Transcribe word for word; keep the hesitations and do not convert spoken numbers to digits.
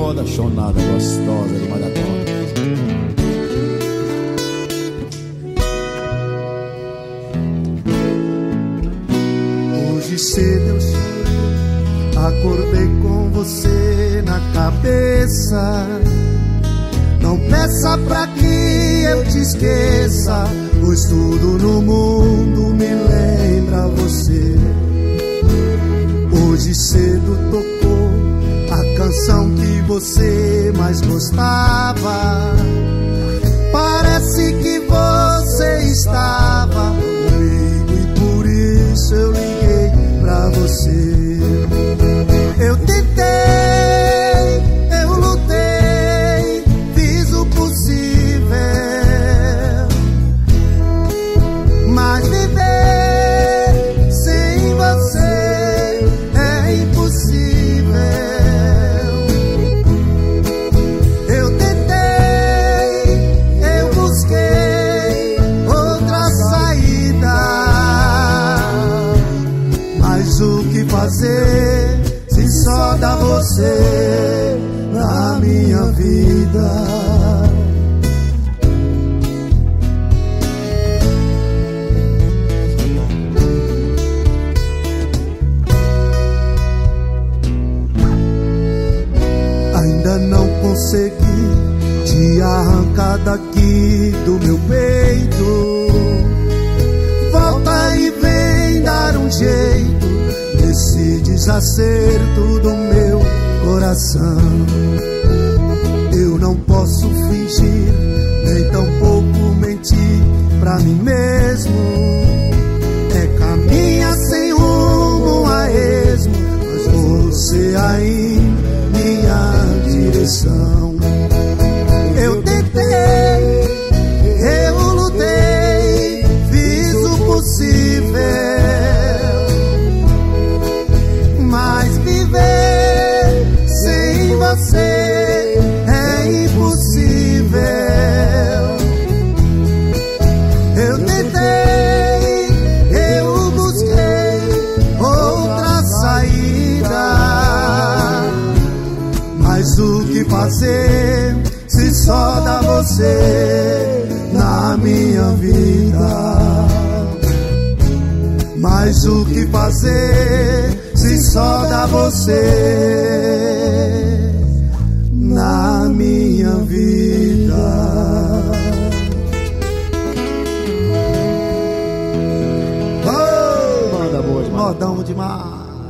moda chonada gostosa de maratona. Hoje cedo eu chorei, acordei com você na cabeça. Não peça pra que eu te esqueça, pois tudo no mundo me lembra você. Hoje cedo tocou a canção que você mais gostava. Parece que você estava comigo e por isso eu liguei pra você. Eu tentei, eu lutei, fiz o possível, mas viver sem você é impossível. Eu tentei, eu busquei outra saída, mas o que fazer se só dá você na minha vida? Ainda não consegui te arrancar daqui do meu peito. Volta e vem dar um jeito nesse desacerto do meu coração. Eu não posso fingir, nem tampouco mentir pra mim mesmo. É caminhar sem rumo a esmo, mas você aí minha direção. Eu tentei, eu lutei, fiz o possível, mas viver sem você é impossível. Eu tentei, eu busquei outra saída, mas o que fazer se só dá você na minha vida? Mas o que fazer se só dá você na minha vida? Oh, manda boa demais. Modão demais.